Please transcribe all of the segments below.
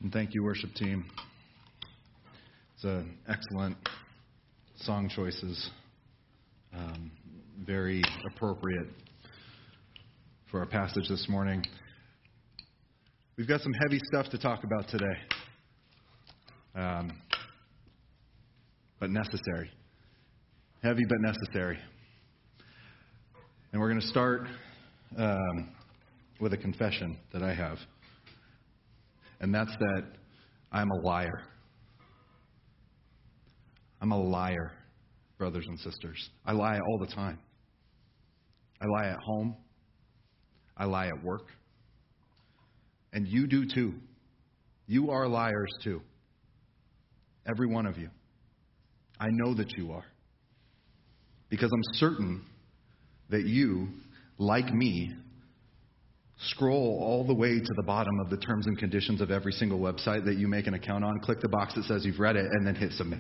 And thank you, worship team. It's excellent song choices. Very appropriate for our passage this morning. We've got some heavy stuff to talk about today. But necessary. Heavy but necessary. And we're going to start with a confession that I have. And that's that I'm a liar. I'm a liar, brothers and sisters. I lie all the time. I lie at home. I lie at work. And you do too. You are liars too. Every one of you. I know that you are. Because I'm certain that you, like me, scroll all the way to the bottom of the terms and conditions of every single website that you make an account on, click the box that says you've read it, and then hit submit.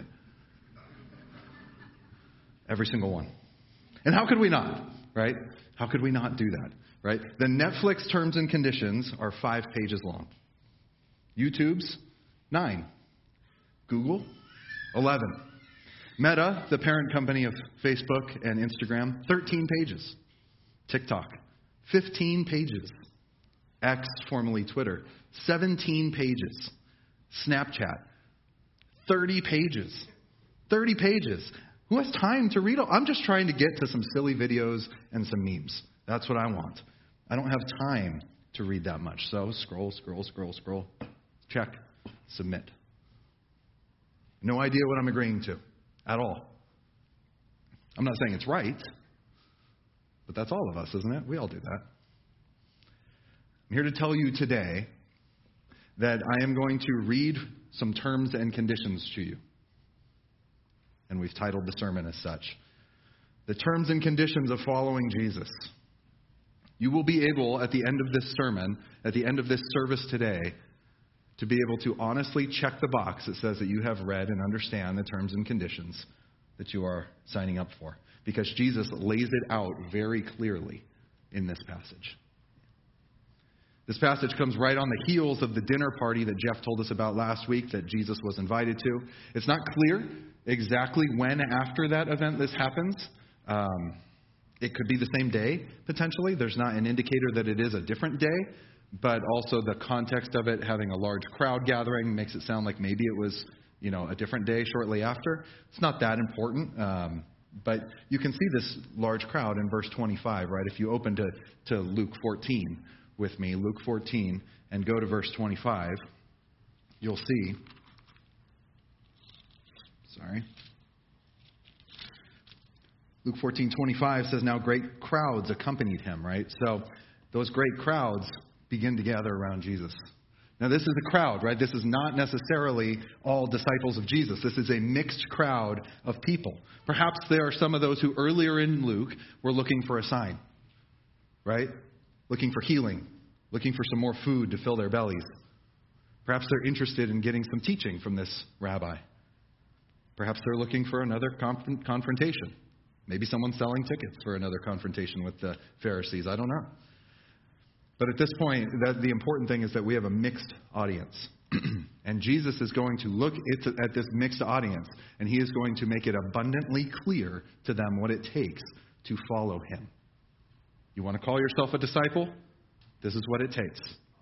Every single one. And how could we not, right? How could we not do that, right? The Netflix terms and conditions are 5 pages long. YouTube's 9. Google, 11. Meta, the parent company of Facebook and Instagram, 13 pages. TikTok, 15 pages. X, formerly Twitter, 17 pages. Snapchat, 30 pages. 30 pages. Who has time to read all? I'm just trying to get to some silly videos and some memes. That's what I want. I don't have time to read that much. So scroll. Check. Submit. No idea what I'm agreeing to at all. I'm not saying it's right, but that's all of us, isn't it? We all do that. I'm here to tell you today that I am going to read some terms and conditions to you. And we've titled the sermon as such. The terms and conditions of following Jesus. You will be able, at the end of this sermon, at the end of this service today, to be able to honestly check the box that says that you have read and understand the terms and conditions that you are signing up for. Because Jesus lays it out very clearly in this passage. This passage comes right on the heels of the dinner party that Jeff told us about last week that Jesus was invited to. It's not clear exactly when after that event this happens. It could be the same day, potentially. There's not an indicator that it is a different day, but also the context of it having a large crowd gathering makes it sound like maybe it was, a different day shortly after. It's not that important, but you can see this large crowd in verse 25, right? If you open to Luke 14 with me, Luke 14, and go to verse 25, you'll see. Luke 14:25 says, now great crowds accompanied him, right? So those great crowds begin to gather around Jesus. Now this is a crowd, right? This is not necessarily all disciples of Jesus. This is a mixed crowd of people. Perhaps there are some of those who earlier in Luke were looking for a sign, right? Looking for healing, looking for some more food to fill their bellies. Perhaps they're interested in getting some teaching from this rabbi. Perhaps they're looking for another confrontation. Maybe someone's selling tickets for another confrontation with the Pharisees. I don't know. But at this point, the important thing is that we have a mixed audience. And Jesus is going to look at this mixed audience, and he is going to make it abundantly clear to them what it takes to follow him. You want to call yourself a disciple? This is what it takes.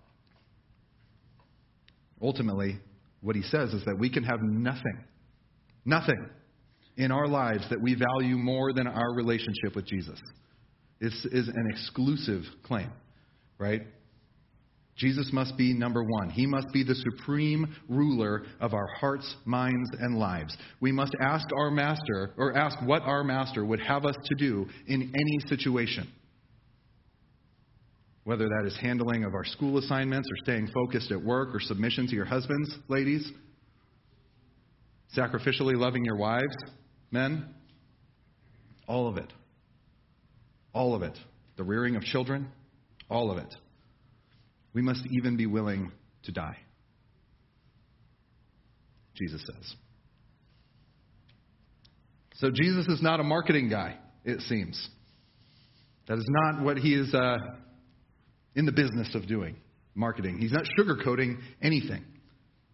Ultimately, what he says is that we can have nothing in our lives that we value more than our relationship with Jesus. This is an exclusive claim, right? Jesus must be number one. He must be the supreme ruler of our hearts, minds, and lives. We must ask our master, or ask what our master would have us to do in any situation. Whether that is handling of our school assignments, or staying focused at work, or submission to your husbands, ladies. Sacrificially loving your wives, men. All of it. All of it. The rearing of children. All of it. We must even be willing to die. Jesus says. So Jesus is not a marketing guy, it seems. That is not what he is in the business of doing, marketing. He's not sugarcoating anything.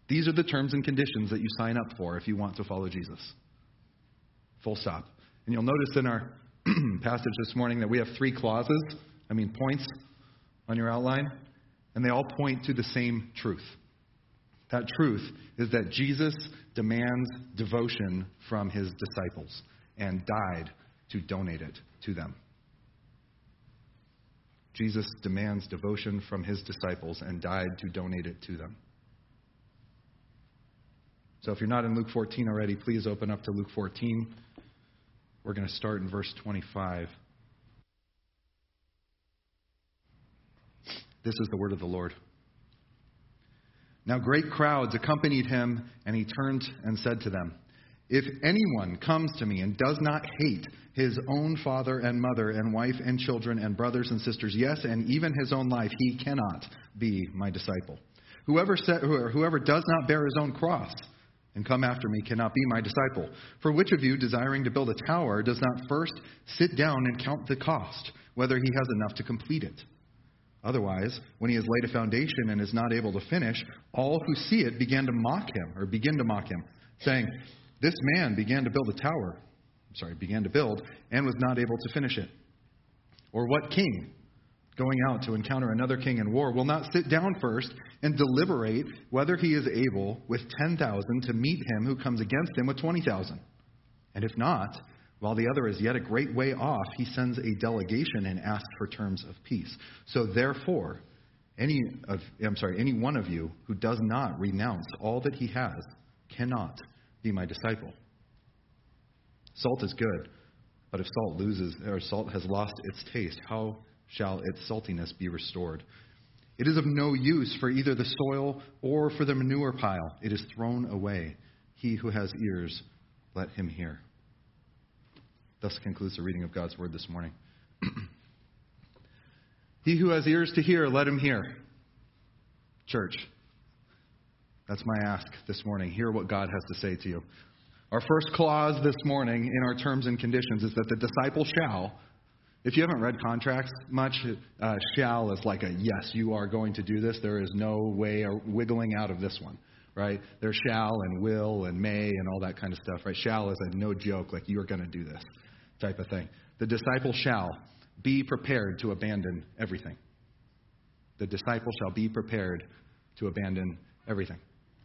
These are the terms and conditions that you sign up for if you want to follow Jesus. Full stop. And you'll notice in our passage this morning that we have 3 points on your outline, and they all point to the same truth. That truth is that Jesus demands devotion from his disciples and died to donate it to them. Jesus demands devotion from his disciples and died to donate it to them. So if you're not in Luke 14 already, please open up to Luke 14. We're going to start in verse 25. This is the word of the Lord. Now great crowds accompanied him, and he turned and said to them, "If anyone comes to me and does not hate his own father and mother and wife and children and brothers and sisters, yes, and even his own life, he cannot be my disciple. Whoever does not bear his own cross and come after me cannot be my disciple. For which of you, desiring to build a tower, does not first sit down and count the cost, whether he has enough to complete it? Otherwise, when he has laid a foundation and is not able to finish, all who see it begin to mock him, saying, 'This man began to build, and was not able to finish it.' Or what king, going out to encounter another king in war, will not sit down first and deliberate whether he is able with 10,000 to meet him who comes against him with 20,000? And if not, while the other is yet a great way off, he sends a delegation and asks for terms of peace. So therefore, any one of you who does not renounce all that he has cannot be my disciple. Salt is good, but if salt has lost its taste, how shall its saltiness be restored? It is of no use for either the soil or for the manure pile. It is thrown away. He who has ears, let him hear." Thus concludes the reading of God's word this morning. He who has ears to hear, let him hear. Church, that's my ask this morning. Hear what God has to say to you. Our first clause this morning in our terms and conditions is that the disciple shall. If you haven't read contracts much, shall is like a yes, you are going to do this. There is no way or wiggling out of this one, right? There's shall and will and may and all that kind of stuff, right? Shall is a no joke, like you are going to do this type of thing. The disciple shall be prepared to abandon everything. The disciple shall be prepared to abandon everything.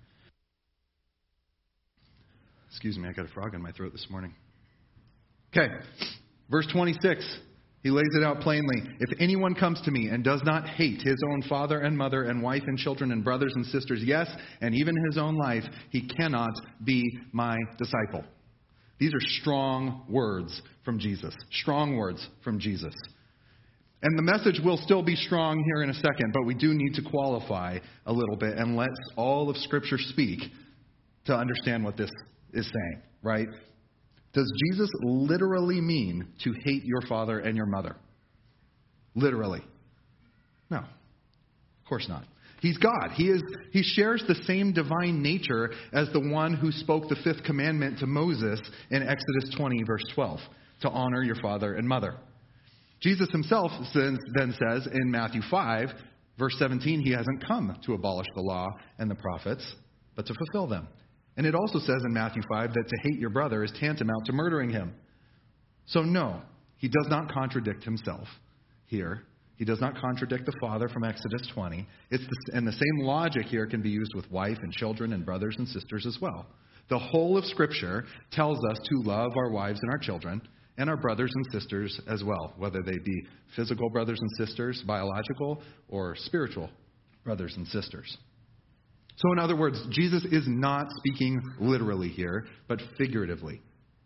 Excuse me, I got a frog in my throat this morning. Okay, verse 26. He lays it out plainly. "If anyone comes to me and does not hate his own father and mother and wife and children and brothers and sisters, yes, and even his own life, he cannot be my disciple." These are strong words from Jesus. Strong words from Jesus. And the message will still be strong here in a second, but we do need to qualify a little bit and let all of Scripture speak to understand what this is saying, right? Does Jesus literally mean to hate your father and your mother? Literally? No, of course not. He's God. He shares the same divine nature as the one who spoke the 5th commandment to Moses in Exodus 20, verse 12, to honor your father and mother. Jesus himself then says in Matthew 5, verse 17, he hasn't come to abolish the law and the prophets, but to fulfill them. And it also says in Matthew 5 that to hate your brother is tantamount to murdering him. So no, he does not contradict himself here. He does not contradict the Father from Exodus 20. And the same logic here can be used with wife and children and brothers and sisters as well. The whole of Scripture tells us to love our wives and our children and our brothers and sisters as well, whether they be physical brothers and sisters, biological, or spiritual brothers and sisters. So in other words, Jesus is not speaking literally here, but figuratively,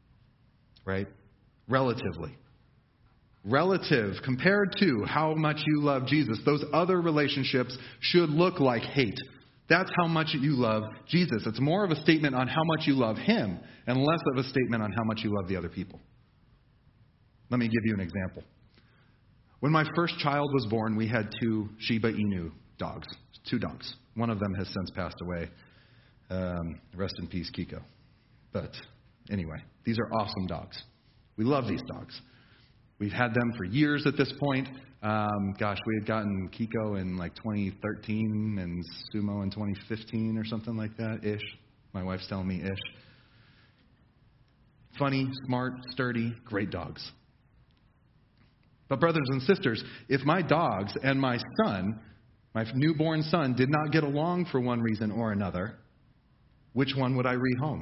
right? Relatively. Relative, compared to how much you love Jesus, those other relationships should look like hate. That's how much you love Jesus. It's more of a statement on how much you love him and less of a statement on how much you love the other people. Let me give you an example. When my first child was born, we had 2 Shiba Inu dogs. 2 dogs. One of them has since passed away. Rest in peace, Kiko. But anyway, these are awesome dogs. We love these dogs. We've had them for years at this point. We had gotten Kiko in like 2013 and Sumo in 2015 or something like that, ish. My wife's telling me ish. Funny, smart, sturdy, great dogs. But brothers and sisters, if my dogs and my son, my newborn son, did not get along for one reason or another, which one would I rehome?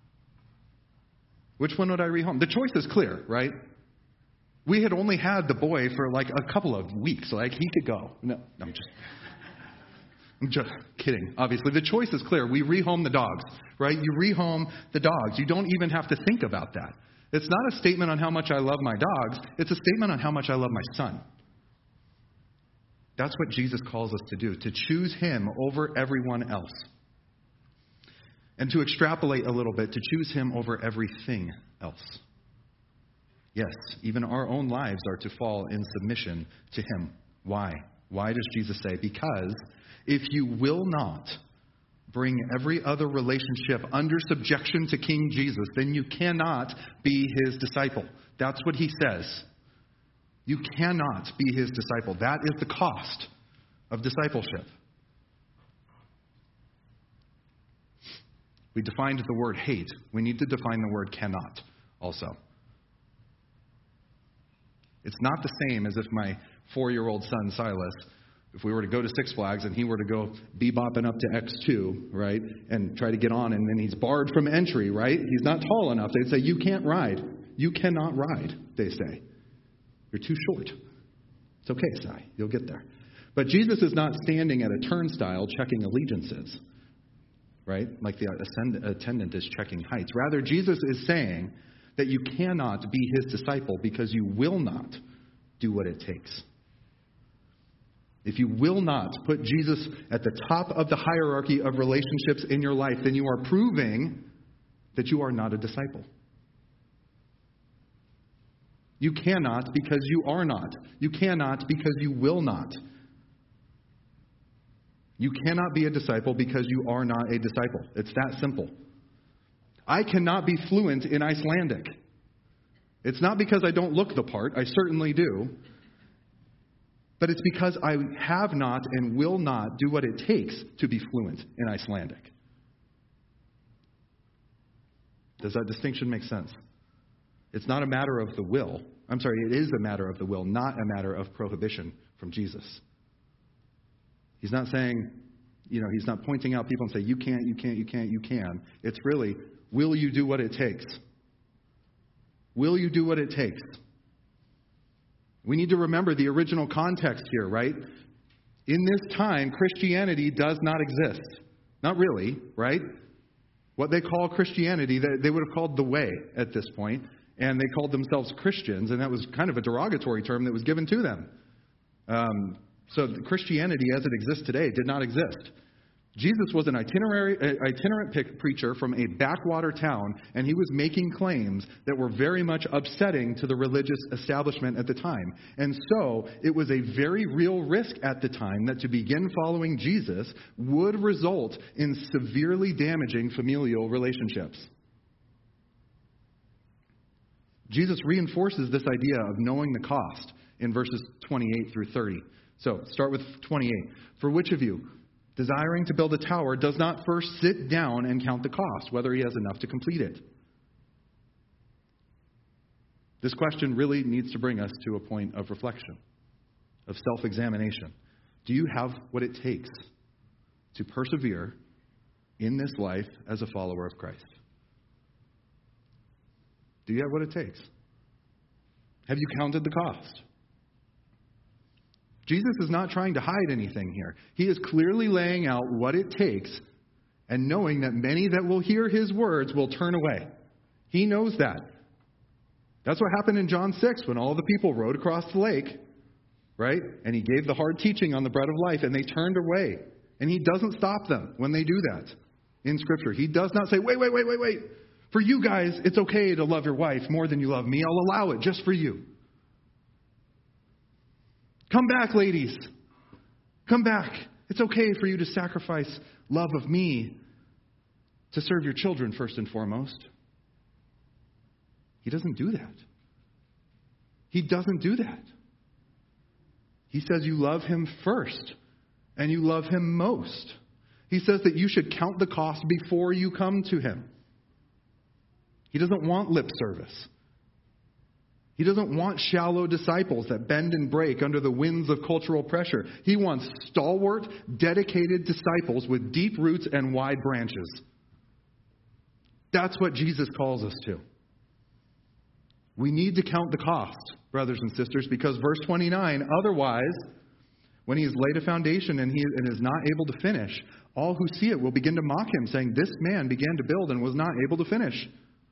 Which one would I rehome? The choice is clear, right? We had only had the boy for like a couple of weeks. Like, he could go. No, I'm just kidding. Obviously, the choice is clear. We rehome the dogs, right? You rehome the dogs. You don't even have to think about that. It's not a statement on how much I love my dogs. It's a statement on how much I love my son. That's what Jesus calls us to do, to choose him over everyone else. And to extrapolate a little bit, to choose him over everything else. Yes, even our own lives are to fall in submission to him. Why? Why does Jesus say? Because if you will not bring every other relationship under subjection to King Jesus, then you cannot be his disciple. That's what he says. You cannot be his disciple. That is the cost of discipleship. We defined the word hate. We need to define the word cannot also. It's not the same as if my 4-year-old son, Silas, if we were to go to Six Flags and he were to go bebopping up to X2, right, and try to get on, and then he's barred from entry, right? He's not tall enough. They'd say, you can't ride. You cannot ride, they say. You're too short. It's okay, Si. You'll get there. But Jesus is not standing at a turnstile checking allegiances, right? Like the attendant is checking heights. Rather, Jesus is saying that you cannot be his disciple because you will not do what it takes. If you will not put Jesus at the top of the hierarchy of relationships in your life, then you are proving that you are not a disciple. You cannot because you are not. You cannot because you will not. You cannot be a disciple because you are not a disciple. It's that simple. I cannot be fluent in Icelandic. It's not because I don't look the part. I certainly do. But it's because I have not and will not do what it takes to be fluent in Icelandic. Does that distinction make sense? It's not a matter of the will. I'm sorry, it is a matter of the will, not a matter of prohibition from Jesus. He's not saying, he's not pointing out people and saying, you can't, you can't, you can't, you can. It's really, will you do what it takes? Will you do what it takes? We need to remember the original context here, right? In this time, Christianity does not exist. Not really, right? What they call Christianity, they would have called the way at this point, and they called themselves Christians, and that was kind of a derogatory term that was given to them. So Christianity as it exists today did not exist. Jesus was an itinerant preacher from a backwater town, and he was making claims that were very much upsetting to the religious establishment at the time. And so it was a very real risk at the time that to begin following Jesus would result in severely damaging familial relationships. Jesus reinforces this idea of knowing the cost in verses 28 through 30. So start with 28. For which of you, desiring to build a tower, does not first sit down and count the cost, whether he has enough to complete it? This question really needs to bring us to a point of reflection, of self-examination. Do you have what it takes to persevere in this life as a follower of Christ? Do you have what it takes? Have you counted the cost? Jesus is not trying to hide anything here. He is clearly laying out what it takes and knowing that many that will hear his words will turn away. He knows that. That's what happened in John 6 when all the people rowed across the lake, right? And he gave the hard teaching on the bread of life and they turned away. And he doesn't stop them when they do that in Scripture. He does not say, wait. For you guys, it's okay to love your wife more than you love me. I'll allow it just for you. Come back, ladies. Come back. It's okay for you to sacrifice love of me to serve your children first and foremost. He doesn't do that. He doesn't do that. He says you love him first and you love him most. He says that you should count the cost before you come to him. He doesn't want lip service. He doesn't want shallow disciples that bend and break under the winds of cultural pressure. He wants stalwart, dedicated disciples with deep roots and wide branches. That's what Jesus calls us to. We need to count the cost, brothers and sisters, because verse 29, otherwise, when he has laid a foundation and is not able to finish, all who see it will begin to mock him, saying, this man began to build and was not able to finish.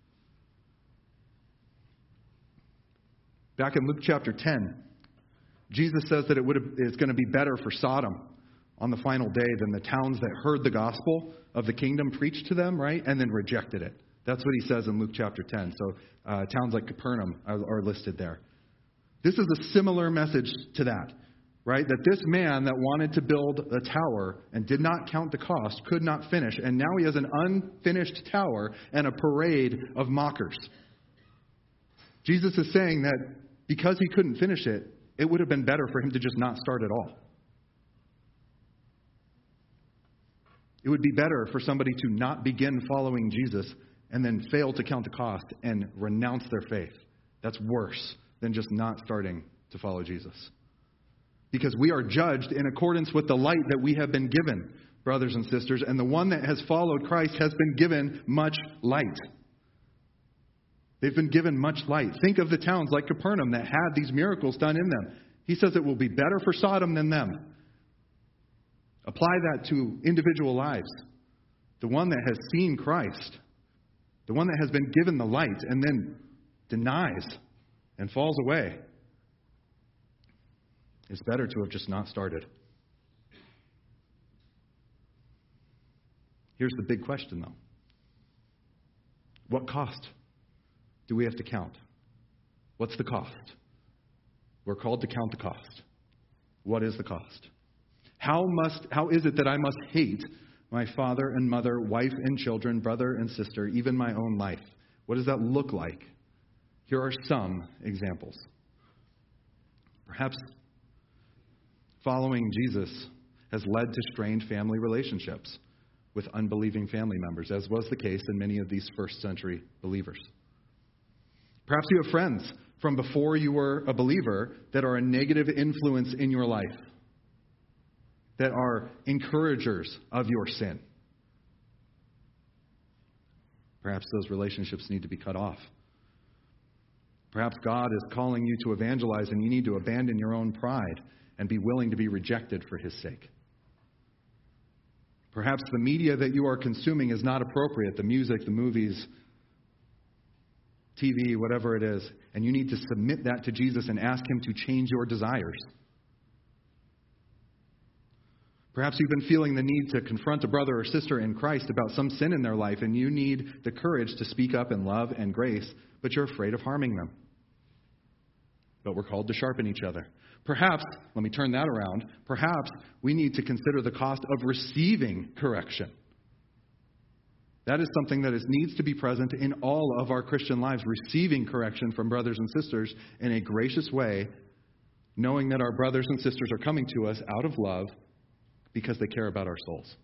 Back in Luke chapter 10, Jesus says that it's going to be better for Sodom on the final day than the towns that heard the gospel of the kingdom preached to them, right, and then rejected it. That's what he says in Luke chapter 10. So towns like Capernaum are listed there. This is a similar message to that, right? That this man that wanted to build a tower and did not count the cost could not finish. And now he has an unfinished tower and a parade of mockers. Jesus is saying that because he couldn't finish it, it would have been better for him to just not start at all. It would be better for somebody to not begin following Jesus and then fail to count the cost and renounce their faith. That's worse than just not starting to follow Jesus. Because we are judged in accordance with the light that we have been given, brothers and sisters, and the one that has followed Christ has been given much light. They've been given much light. Think of the towns like Capernaum that had these miracles done in them. He says it will be better for Sodom than them. Apply that to individual lives. The one that has seen Christ, the one that has been given the light and then denies and falls away, it's better to have just not started. Here's the big question, though. What cost do we have to count? What's the cost? We're called to count the cost. What is the cost? How is it that I must hate my father and mother, wife and children, brother and sister, even my own life? What does that look like? Here are some examples. Perhaps following Jesus has led to strained family relationships with unbelieving family members, as was the case in many of these first century believers. Perhaps you have friends from before you were a believer that are a negative influence in your life, that are encouragers of your sin. Perhaps those relationships need to be cut off. Perhaps God is calling you to evangelize and you need to abandon your own pride and be willing to be rejected for his sake. Perhaps the media that you are consuming is not appropriate, the music, the movies, TV, whatever it is, and you need to submit that to Jesus and ask him to change your desires. Perhaps you've been feeling the need to confront a brother or sister in Christ about some sin in their life, and you need the courage to speak up in love and grace, but you're afraid of harming them. But we're called to sharpen each other. Perhaps, let me turn that around, perhaps we need to consider the cost of receiving correction. That is something that needs to be present in all of our Christian lives, receiving correction from brothers and sisters in a gracious way, knowing that our brothers and sisters are coming to us out of love because they care about our souls.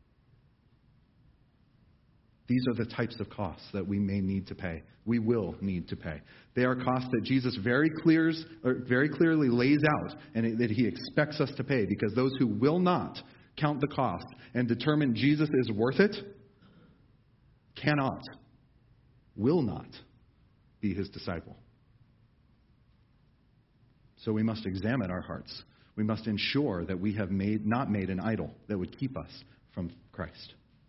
These are the types of costs that we may need to pay. We will need to pay. They are costs that Jesus very clearly lays out and that he expects us to pay, because those who will not count the cost and determine Jesus is worth it cannot, will not be his disciple. So we must examine our hearts. We must ensure that we have not made an idol that would keep us from Christ.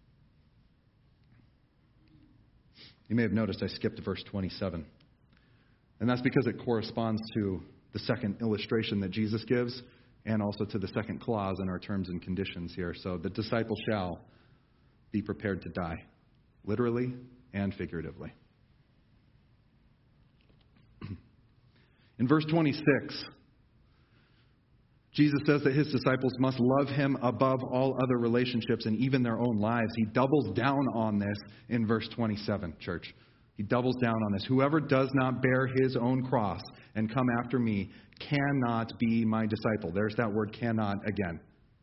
You may have noticed I skipped verse 27. And that's because it corresponds to the second illustration that Jesus gives and also to the second clause in our terms and conditions here. So the disciple shall be prepared to die, literally and figuratively. In verse 26, Jesus says that his disciples must love him above all other relationships and even their own lives. He doubles down on this in verse 27, church. He doubles down on this. Whoever does not bear his own cross and come after me cannot be my disciple. There's that word cannot again.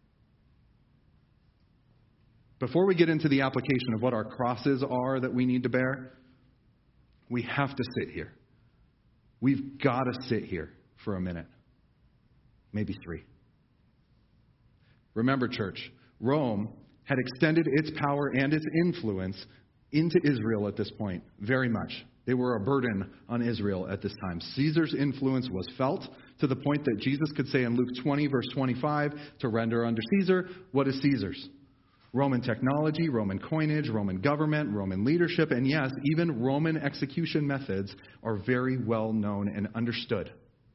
Before we get into the application of what our crosses are that we need to bear, we have to sit here. We've got to sit here for a minute, maybe 3. Remember, church, Rome had extended its power and its influence into Israel at this point, very much. They were a burden on Israel at this time. Caesar's influence was felt to the point that Jesus could say in Luke 20, verse 25, to render unto Caesar what is Caesar's. Roman technology, Roman coinage, Roman government, Roman leadership, and yes, even Roman execution methods are very well known and understood.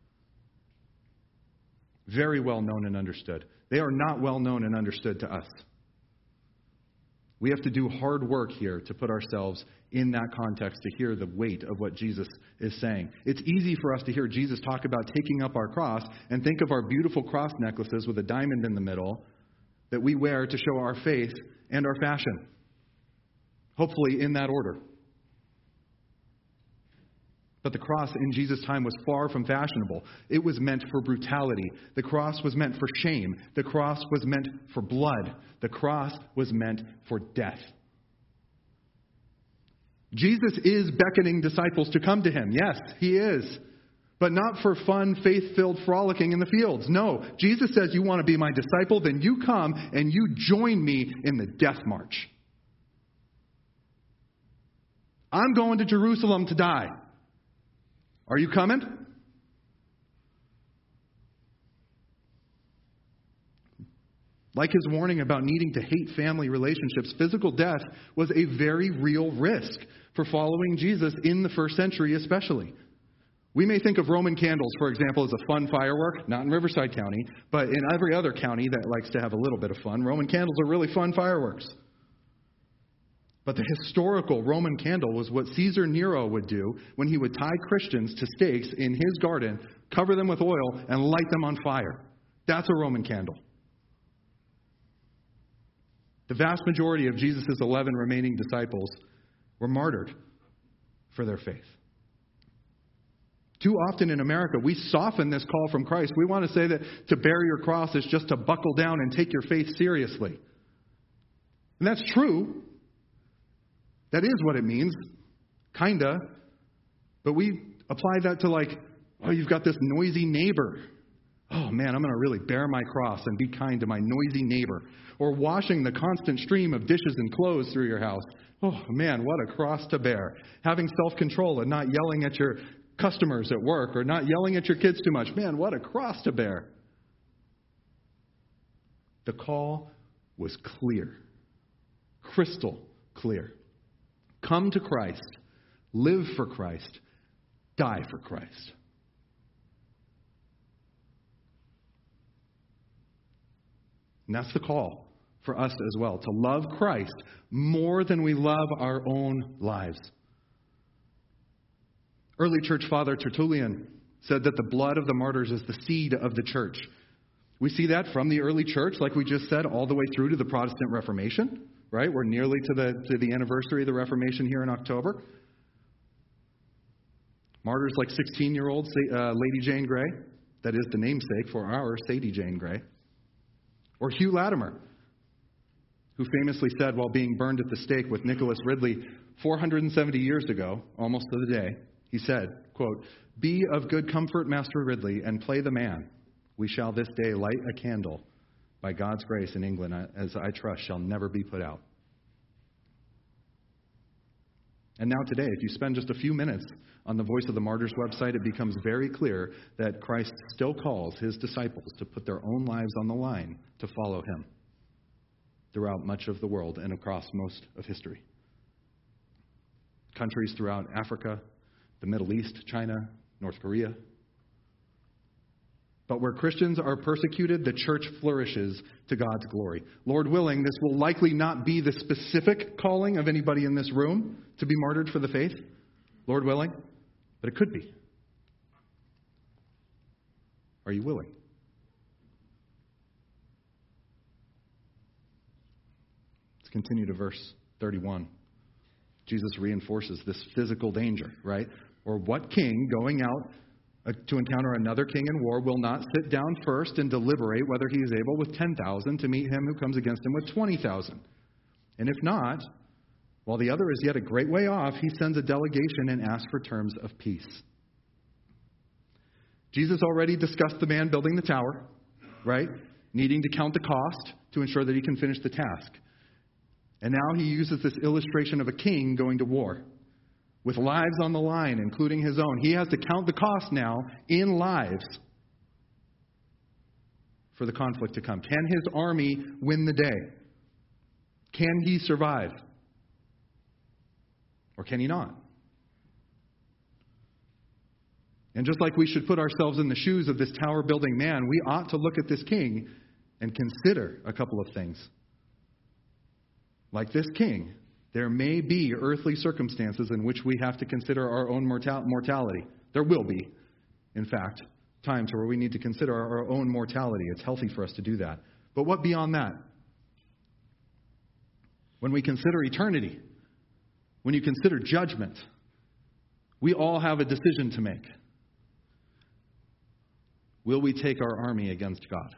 Very well known and understood. They are not well known and understood to us. We have to do hard work here to put ourselves in that context to hear the weight of what Jesus is saying. It's easy for us to hear Jesus talk about taking up our cross and think of our beautiful cross necklaces with a diamond in the middle that we wear to show our faith and our fashion. Hopefully in that order. But the cross in Jesus' time was far from fashionable. It was meant for brutality. The cross was meant for shame. The cross was meant for blood. The cross was meant for death. Jesus is beckoning disciples to come to him. Yes, he is. But not for fun, faith-filled frolicking in the fields. No, Jesus says, you want to be my disciple, then you come and you join me in the death march. I'm going to Jerusalem to die. Are you coming? Like his warning about needing to hate family relationships, physical death was a very real risk for following Jesus in the first century especially. We may think of Roman candles, for example, as a fun firework, not in Riverside County, but in every other county that likes to have a little bit of fun, Roman candles are really fun fireworks. But the historical Roman candle was what Caesar Nero would do when he would tie Christians to stakes in his garden, cover them with oil, and light them on fire. That's a Roman candle. The vast majority of Jesus' 11 remaining disciples were martyred for their faith. Too often in America, we soften this call from Christ. We want to say that to bear your cross is just to buckle down and take your faith seriously. And that's true. That is what it means. Kinda. But we apply that to like, oh, you've got this noisy neighbor. Oh man, I'm going to really bear my cross and be kind to my noisy neighbor. Or washing the constant stream of dishes and clothes through your house. Oh man, what a cross to bear. Having self-control and not yelling at your customers at work or not yelling at your kids too much. Man, what a cross to bear. The call was clear. Crystal clear. Come to Christ. Live for Christ. Die for Christ. And that's the call for us as well, to love Christ more than we love our own lives. Early church father Tertullian said that the blood of the martyrs is the seed of the church. We see that from the early church, like we just said, all the way through to the Protestant Reformation, right? We're nearly to the anniversary of the Reformation here in October. Martyrs like 16-year-old Lady Jane Grey, that is the namesake for our Sadie Jane Grey. Or Hugh Latimer, who famously said while being burned at the stake with Nicholas Ridley 470 years ago, almost to the day, he said, quote, "Be of good comfort, Master Ridley, and play the man. We shall this day light a candle by God's grace in England, as I trust shall never be put out." And now today, if you spend just a few minutes on the Voice of the Martyrs website, it becomes very clear that Christ still calls his disciples to put their own lives on the line to follow him throughout much of the world and across most of history. Countries throughout Africa, the Middle East, China, North Korea. But where Christians are persecuted, the church flourishes to God's glory. Lord willing, this will likely not be the specific calling of anybody in this room to be martyred for the faith. Lord willing. But it could be. Are you willing? Let's continue to verse 31. Jesus reinforces this physical danger, right? Or what king going out to encounter another king in war will not sit down first and deliberate whether he is able with 10,000 to meet him who comes against him with 20,000? And if not, while the other is yet a great way off, he sends a delegation and asks for terms of peace. Jesus already discussed the man building the tower, right? Needing to count the cost to ensure that he can finish the task. And now he uses this illustration of a king going to war with lives on the line, including his own. He has to count the cost now in lives for the conflict to come. Can his army win the day? Can he survive? Or can he not? And just like we should put ourselves in the shoes of this tower-building man, we ought to look at this king and consider a couple of things. Like this king, there may be earthly circumstances in which we have to consider our own mortality. There will be, in fact, times where we need to consider our own mortality. It's healthy for us to do that. But what beyond that? When we consider eternity, when you consider judgment, we all have a decision to make. Will we take our army against God?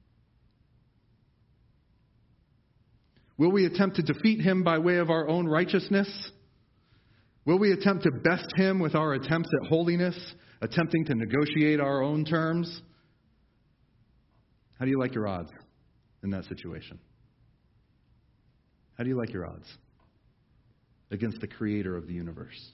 Will we attempt to defeat him by way of our own righteousness? Will we attempt to best him with our attempts at holiness, attempting to negotiate our own terms? How do you like your odds in that situation? How do you like your odds against the creator of the universe?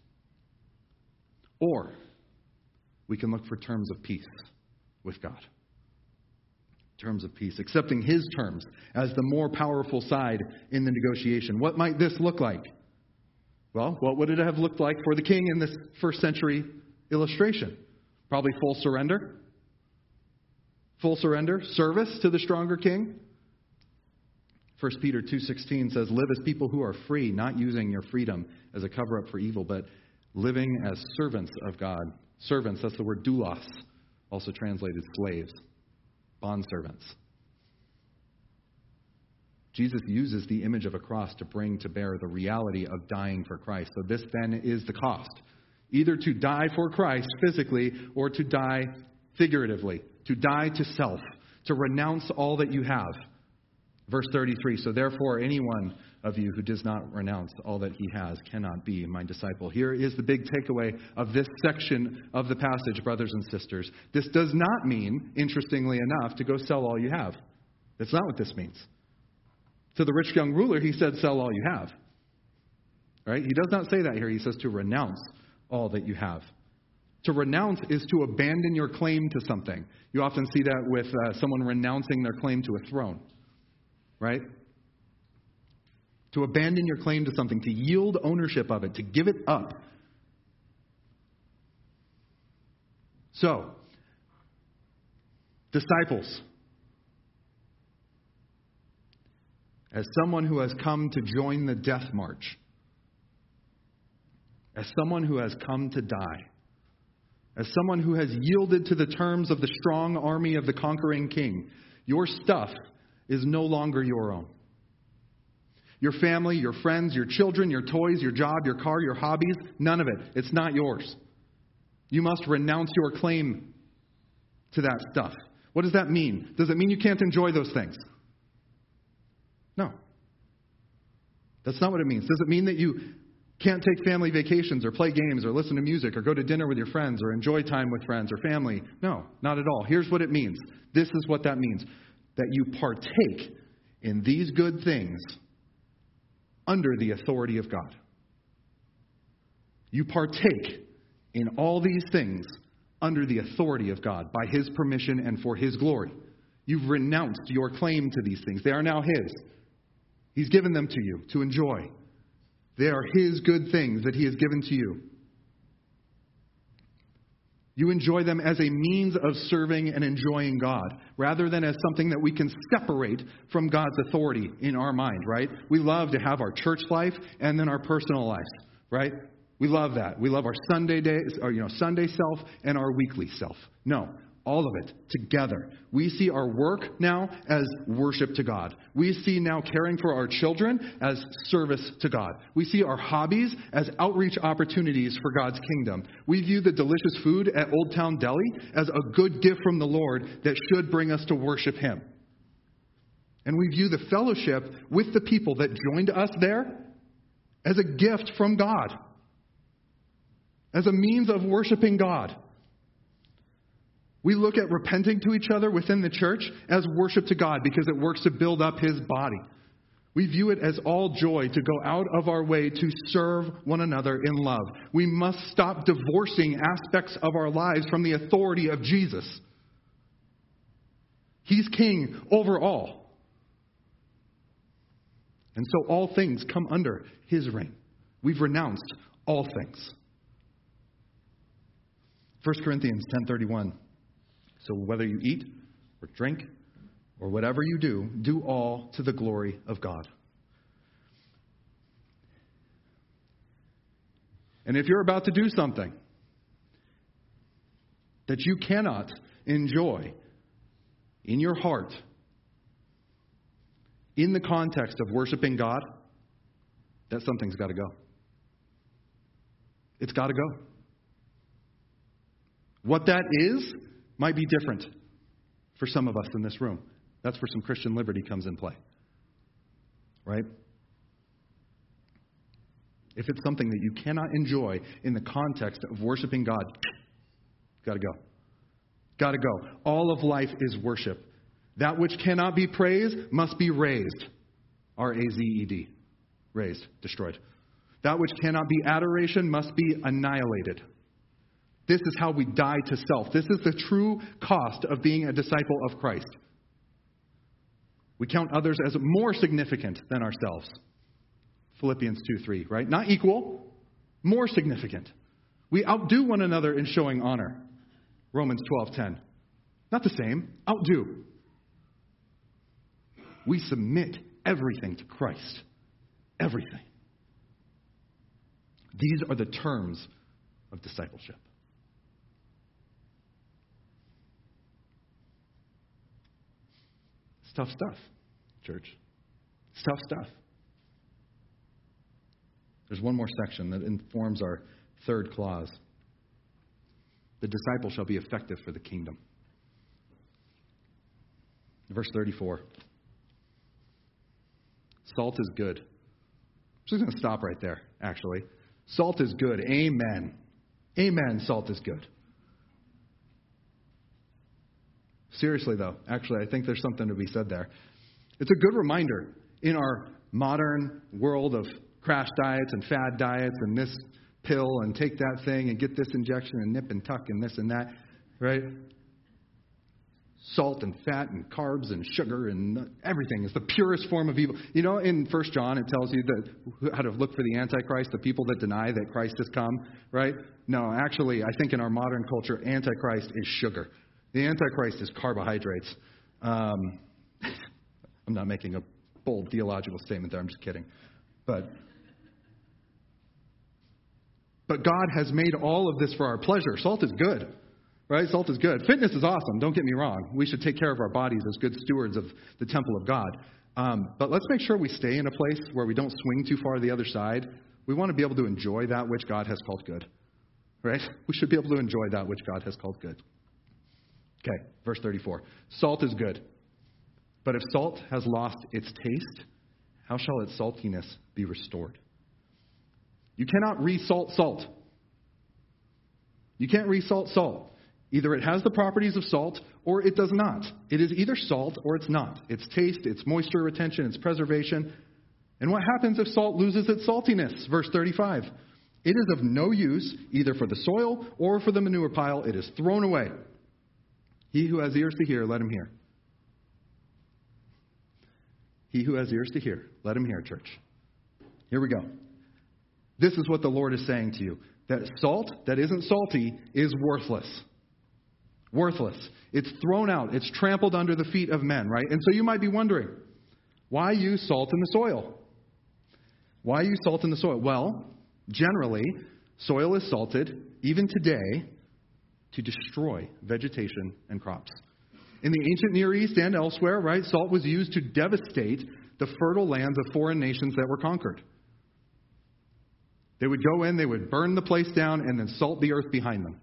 Or we can look for terms of peace with God. Terms of peace, accepting his terms as the more powerful side in the negotiation. What might this look like? Well, what would it have looked like for the king in this first century illustration? Probably full surrender. Full surrender, service to the stronger king. 1 Peter 2:16 says, live as people who are free, not using your freedom as a cover-up for evil, but living as servants of God. Servants, that's the word doulos, also translated slaves. Bondservants. Jesus uses the image of a cross to bring to bear the reality of dying for Christ. So this then is the cost. Either to die for Christ physically or to die figuratively. To die to self. To renounce all that you have. Verse 33, so therefore anyone of you who does not renounce all that he has cannot be my disciple. Here is the big takeaway of this section of the passage, brothers and sisters. This does not mean, interestingly enough, to go sell all you have. That's not what this means. To the rich young ruler, he said, sell all you have. Right? He does not say that here. He says to renounce all that you have. To renounce is to abandon your claim to something. You often see that with someone renouncing their claim to a throne. Right? To abandon your claim to something, to yield ownership of it, to give it up. So, disciples, as someone who has come to join the death march, as someone who has come to die, as someone who has yielded to the terms of the strong army of the conquering king, your stuff is no longer your own. Your family, your friends, your children, your toys, your job, your car, your hobbies, none of it. It's not yours. You must renounce your claim to that stuff. What does that mean? Does it mean you can't enjoy those things? No. That's not what it means. Does it mean that you can't take family vacations or play games or listen to music or go to dinner with your friends or enjoy time with friends or family? No, not at all. Here's what it means. This is what that means. That you partake in these good things under the authority of God. You partake in all these things under the authority of God, by his permission and for his glory. You've renounced your claim to these things. They are now his. He's given them to you to enjoy. They are his good things that he has given to you. You enjoy them as a means of serving and enjoying God, rather than as something that we can separate from God's authority in our mind, right? We love to have our church life and then our personal lives, right? We love that. We love our Sunday days, or Sunday self and our weekly self. No, all of it together. We see our work now as worship to God. We see now caring for our children as service to God. We see our hobbies as outreach opportunities for God's kingdom. We view the delicious food at Old Town Deli as a good gift from the Lord that should bring us to worship Him. And we view the fellowship with the people that joined us there as a gift from God, as a means of worshiping God. We look at repenting to each other within the church as worship to God because it works to build up His body. We view it as all joy to go out of our way to serve one another in love. We must stop divorcing aspects of our lives from the authority of Jesus. He's king over all. And so all things come under His reign. We've renounced all things. 1 Corinthians 10:31. So whether you eat or drink or whatever you do, do all to the glory of God. And if you're about to do something that you cannot enjoy in your heart, in the context of worshiping God, that something's got to go. It's got to go. What that is might be different for some of us in this room. That's where some Christian liberty comes in play. Right? If it's something that you cannot enjoy in the context of worshiping God, got to go. Got to go. All of life is worship. That which cannot be praised must be razed. R-A-Z-E-D. Razed. Destroyed. That which cannot be adoration must be annihilated. This is how we die to self. This is the true cost of being a disciple of Christ. We count others as more significant than ourselves. Philippians 2:3, right? Not equal, more significant. We outdo one another in showing honor. Romans 12:10. Not the same, outdo. We submit everything to Christ. Everything. These are the terms of discipleship. It's tough stuff, church. It's tough stuff. There's one more section that informs our third clause. The disciple shall be effective for the kingdom. Verse 34. Salt is good. I'm just going to stop right there, actually. Salt is good. Amen. Amen. Salt is good. Seriously, though, actually, I think there's something to be said there. It's a good reminder in our modern world of crash diets and fad diets and this pill and take that thing and get this injection and nip and tuck and this and that, right? Salt and fat and carbs and sugar and everything is the purest form of evil. You know, in 1 John, it tells you that how to look for the Antichrist, the people that deny that Christ has come, right? No, actually, I think in our modern culture, Antichrist is sugar. The Antichrist is carbohydrates. I'm not making a bold theological statement there. I'm just kidding. But God has made all of this for our pleasure. Salt is good, right? Salt is good. Fitness is awesome. Don't get me wrong. We should take care of our bodies as good stewards of the temple of God. But let's make sure we stay in a place where we don't swing too far to the other side. We want to be able to enjoy that which God has called good, right? We should be able to enjoy that which God has called good. Okay, verse 34. Salt is good. But if salt has lost its taste, how shall its saltiness be restored? You cannot re-salt salt. You can't re-salt salt. Either it has the properties of salt or it does not. It is either salt or it's not. Its taste, its moisture retention, its preservation. And what happens if salt loses its saltiness? Verse 35. It is of no use either for the soil or for the manure pile. It is thrown away. He who has ears to hear, let him hear. He who has ears to hear, let him hear, church. Here we go. This is what the Lord is saying to you. That salt that isn't salty is worthless. Worthless. It's thrown out. It's trampled under the feet of men, right? And so you might be wondering, why use salt in the soil? Why use salt in the soil? Well, generally, soil is salted, even today, to destroy vegetation and crops. In the ancient Near East and elsewhere, right, salt was used to devastate the fertile lands of foreign nations that were conquered. They would go in, they would burn the place down, and then salt the earth behind them.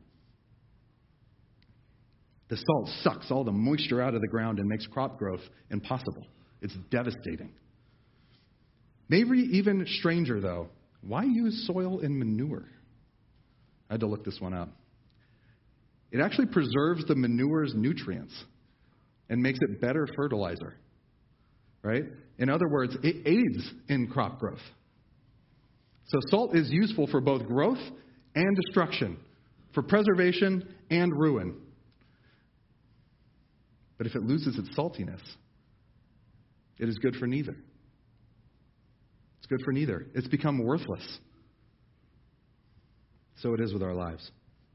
The salt sucks all the moisture out of the ground and makes crop growth impossible. It's devastating. Maybe even stranger, though, why use soil and manure? I had to look this one up. It actually preserves the manure's nutrients and makes it better fertilizer, right? In other words, it aids in crop growth. So salt is useful for both growth and destruction, for preservation and ruin. But if it loses its saltiness, it is good for neither. It's good for neither. It's become worthless. So it is with our lives.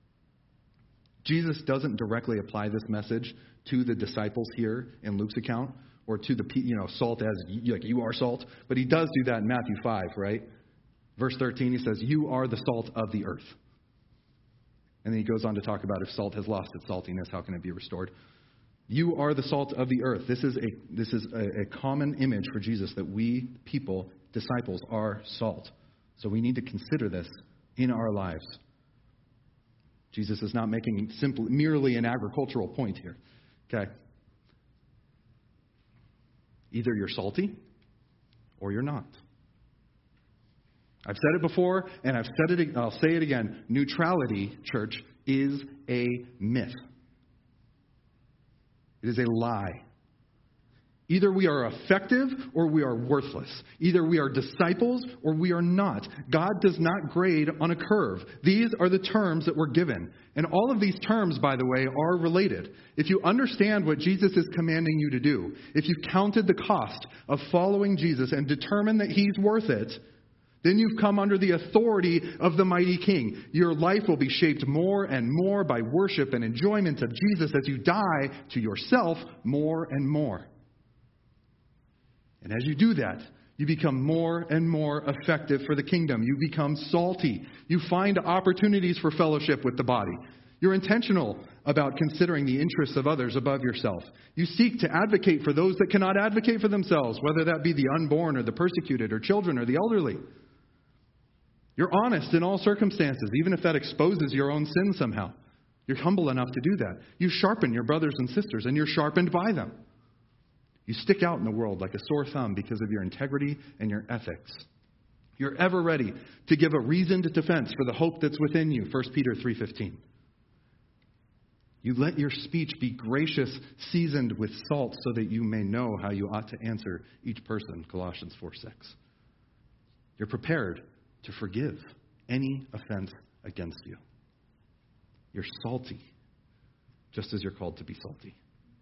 Jesus doesn't directly apply this message to the disciples here in Luke's account, or to the salt as you are salt, but he does do that in Matthew 5, right? Verse 13, he says, "You are the salt of the earth." And then he goes on to talk about if salt has lost its saltiness, how can it be restored? You are the salt of the earth. This is a common image for Jesus, that we people, disciples, are salt. So we need to consider this in our lives. Jesus is not making merely an agricultural point here. Okay? Either you're salty or you're not. I've said it before, and I'll say it again. Neutrality, church, is a myth. It is a lie. Either we are effective or we are worthless. Either we are disciples or we are not. God does not grade on a curve. These are the terms that we're given. And all of these terms, by the way, are related. If you understand what Jesus is commanding you to do, if you've counted the cost of following Jesus and determined that he's worth it, then you've come under the authority of the mighty King. Your life will be shaped more and more by worship and enjoyment of Jesus as you die to yourself more and more. And as you do that, you become more and more effective for the kingdom. You become salty. You find opportunities for fellowship with the body. You're intentional about considering the interests of others above yourself. You seek to advocate for those that cannot advocate for themselves, whether that be the unborn or the persecuted or children or the elderly. You're honest in all circumstances, even if that exposes your own sin somehow. You're humble enough to do that. You sharpen your brothers and sisters, and you're sharpened by them. You stick out in the world like a sore thumb because of your integrity and your ethics. You're ever ready to give a reasoned defense for the hope that's within you, 1 Peter 3:15. You let your speech be gracious, seasoned with salt, so that you may know how you ought to answer each person, Colossians 4:6. You're prepared to forgive any offense against you. You're salty, just as you're called to be salty.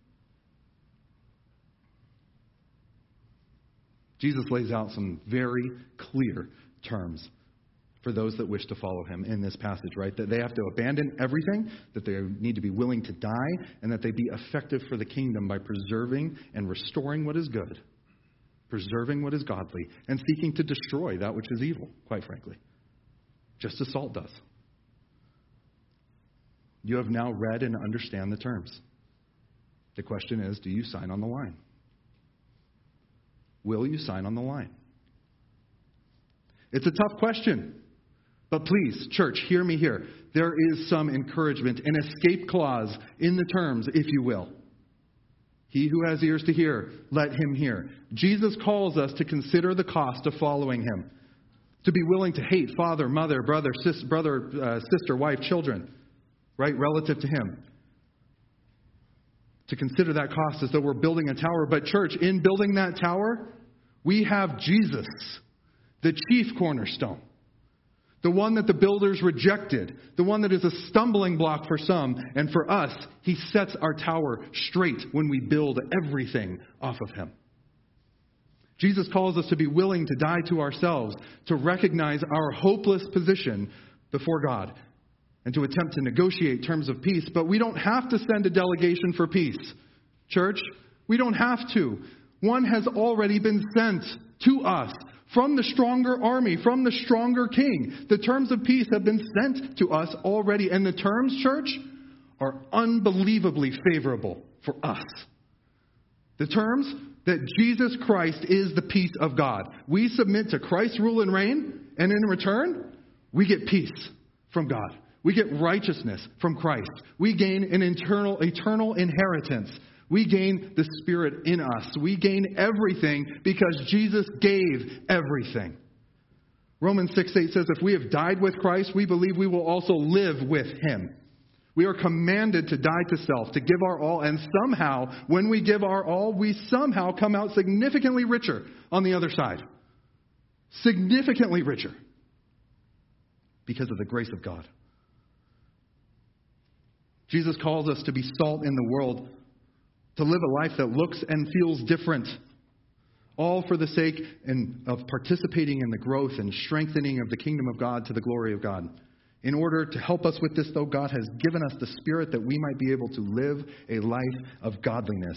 Jesus lays out some very clear terms for those that wish to follow him in this passage, right? That they have to abandon everything, that they need to be willing to die, and that they be effective for the kingdom by preserving and restoring what is good, preserving what is godly, and seeking to destroy that which is evil, quite frankly, just as salt does. You have now read and understand the terms. The question is, do you sign on the line? Will you sign on the line? It's a tough question. But please, church, hear me here. There is some encouragement, an escape clause in the terms, if you will. He who has ears to hear, let him hear. Jesus calls us to consider the cost of following him. To be willing to hate father, mother, brother, sister, wife, children, right, relative to him. To consider that cost as though we're building a tower. But church, in building that tower, we have Jesus, the chief cornerstone. The one that the builders rejected. The one that is a stumbling block for some. And for us, he sets our tower straight when we build everything off of him. Jesus calls us to be willing to die to ourselves, to recognize our hopeless position before God, and to attempt to negotiate terms of peace. But we don't have to send a delegation for peace. Church, we don't have to. One has already been sent to us from the stronger army, from the stronger king. The terms of peace have been sent to us already. And the terms, church, are unbelievably favorable for us. The terms that Jesus Christ is the peace of God. We submit to Christ's rule and reign, and in return, we get peace from God. We get righteousness from Christ. We gain an eternal inheritance. We gain the Spirit in us. We gain everything because Jesus gave everything. Romans 6:8 says, if we have died with Christ, we believe we will also live with Him. We are commanded to die to self, to give our all, and somehow, when we give our all, we somehow come out significantly richer on the other side. Significantly richer. Because of the grace of God. Jesus calls us to be salt in the world, to live a life that looks and feels different. All for the sake of participating in the growth and strengthening of the kingdom of God to the glory of God. In order to help us with this, though, God has given us the Spirit that we might be able to live a life of godliness.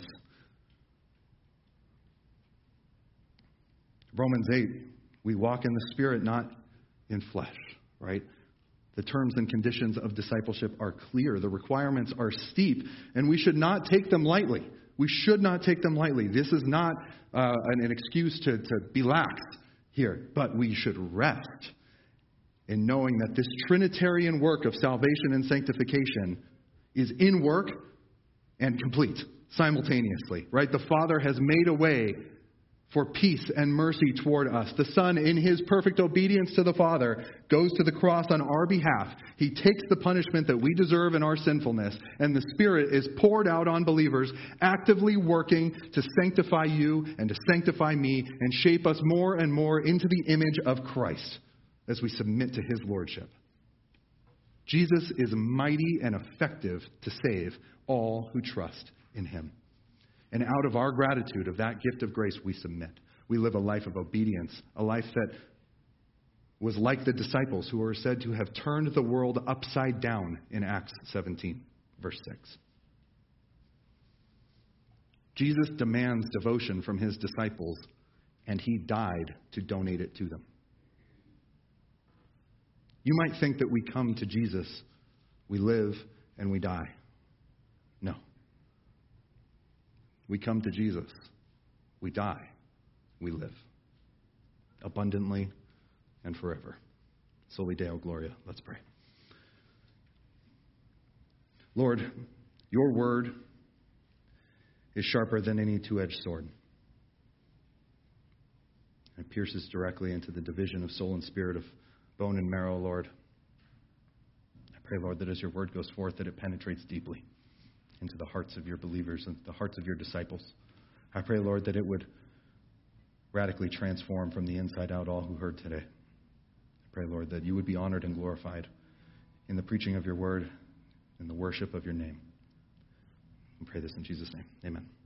Romans 8, we walk in the Spirit, not in flesh, right? The terms and conditions of discipleship are clear. The requirements are steep, and we should not take them lightly. We should not take them lightly. This is not an excuse to be lax here, but we should rest in knowing that this Trinitarian work of salvation and sanctification is in work and complete simultaneously, right? The Father has made a way for peace and mercy toward us. The Son, in His perfect obedience to the Father, goes to the cross on our behalf. He takes the punishment that we deserve in our sinfulness, and the Spirit is poured out on believers, actively working to sanctify you and to sanctify me and shape us more and more into the image of Christ as we submit to His Lordship. Jesus is mighty and effective to save all who trust in Him. And out of our gratitude of that gift of grace, we submit. We live a life of obedience, a life that was like the disciples who are said to have turned the world upside down in Acts 17, verse 6. Jesus demands devotion from His disciples, and He died to donate it to them. You might think that we come to Jesus, we live, and we die. No. We come to Jesus. We die. We live. Abundantly and forever. Soli Deo Gloria. Let's pray. Lord, your word is sharper than any two-edged sword. It pierces directly into the division of soul and spirit, of bone and marrow, Lord. I pray, Lord, that as your word goes forth, that it penetrates deeply into the hearts of your believers and the hearts of your disciples. I pray, Lord, that it would radically transform from the inside out all who heard today. I pray, Lord, that you would be honored and glorified in the preaching of your word and the worship of your name. We pray this in Jesus' name. Amen.